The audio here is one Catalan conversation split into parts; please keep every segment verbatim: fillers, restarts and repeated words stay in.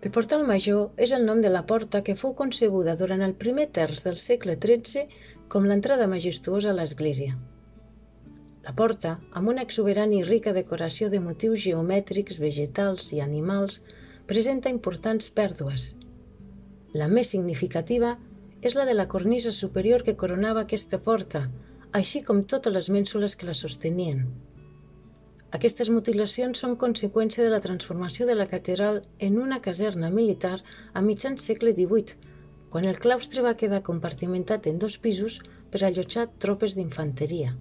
El portal major és el nom de la porta que fou concebuda durant el primer terç del segle tretze com l'entrada majestuosa a l'església. La porta, amb una exuberant i rica decoració de motius geomètrics, vegetals i animals, presenta importants pèrdues. La més significativa és la de la cornisa superior que coronava aquesta porta, així com totes les mènsules que la sostenien. Aquestes mutilacions són conseqüència de la transformació de la catedral en una caserna militar a mitjans segle divuit, quan el claustre va quedar compartimentat en dos pisos per allotjar tropes d'infanteria.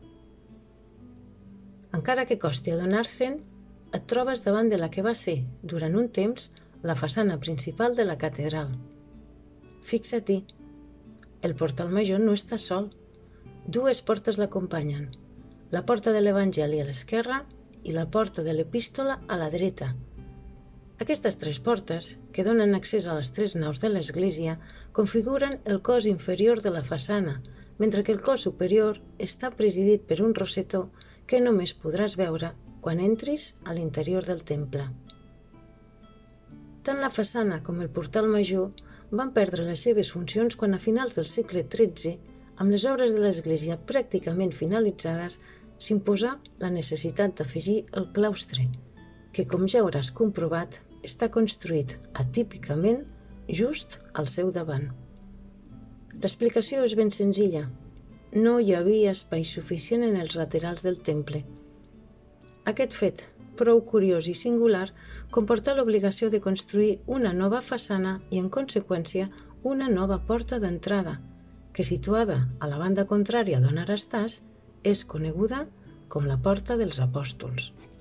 Encara que costi adonar-se'n, et trobes davant de la que va ser, durant un temps, la façana principal de la catedral. Fixa-t'hi, el portal major no està sol. Dues portes l'acompanyen, la porta de l'Evangeli a l'esquerra i la porta de l'Epístola a la dreta. Aquestes tres portes, que donen accés a les tres naus de l'església, configuren el cos inferior de la façana, mentre que el cos superior està presidit per un rosetó que només podràs veure quan entris a l'interior del temple. Tant la façana com el portal major van perdre les seves funcions quan a finals del segle tretze, amb les obres de l'església pràcticament finalitzades, s'imposà la necessitat d'afegir el claustre, que, com ja hauràs comprovat, està construït atípicament just al seu davant. L'explicació és ben senzilla. No hi havia espai suficient en els laterals del temple. Aquest fet, prou curiós i singular, comporta l'obligació de construir una nova façana i, en conseqüència, una nova porta d'entrada, que, situada a la banda contrària d'on ara estàs, és coneguda com la Porta dels Apòstols.